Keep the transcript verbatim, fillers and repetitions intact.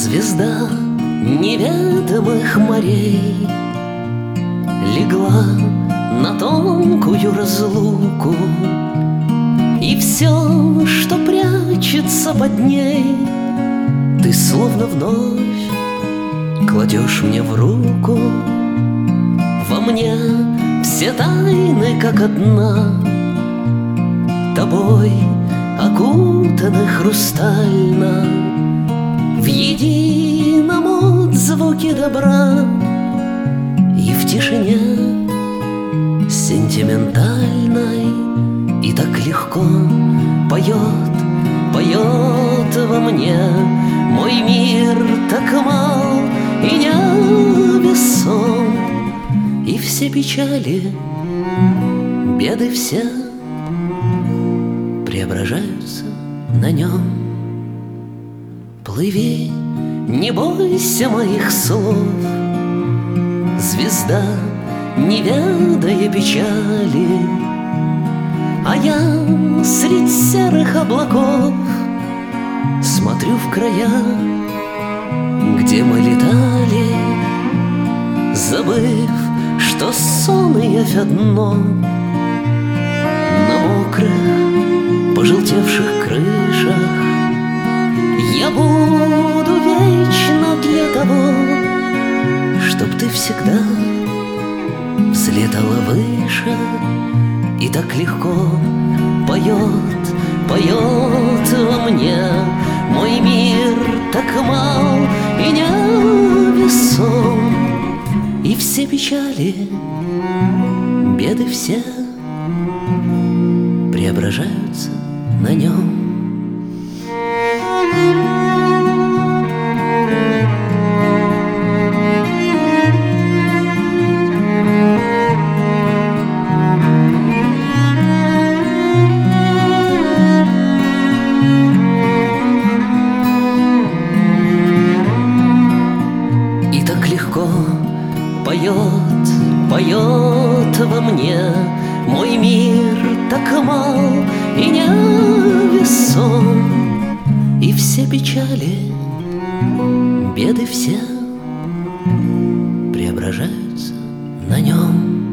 Звезда неведомых морей легла на тонкую разлуку, и все, что прячется под ней, ты словно вновь кладешь мне в руку. Во мне все тайны как одна, тобой окутаны хрустально, в едином отзвуке добра и в тишине сентиментальной. И так легко поет, поет во мне мой мир, так мал и невесом, и все печали, беды все преображаются на нем. Плыви, не бойся моих слов, звезда, не ведая печали, а я средь серых облаков смотрю в края, где мы летали, забыв, что сон и явь одно. На мокрых, пожелтевших крышах я буду вечно для того, чтоб ты всегда взлетала выше. И так легко поет, поет во мне мой мир, так мал и невесом, и все печали, беды все преображаются на нем. Поет, поет во мне мой мир, так мал и невесом, и все печали, беды все преображаются на нем.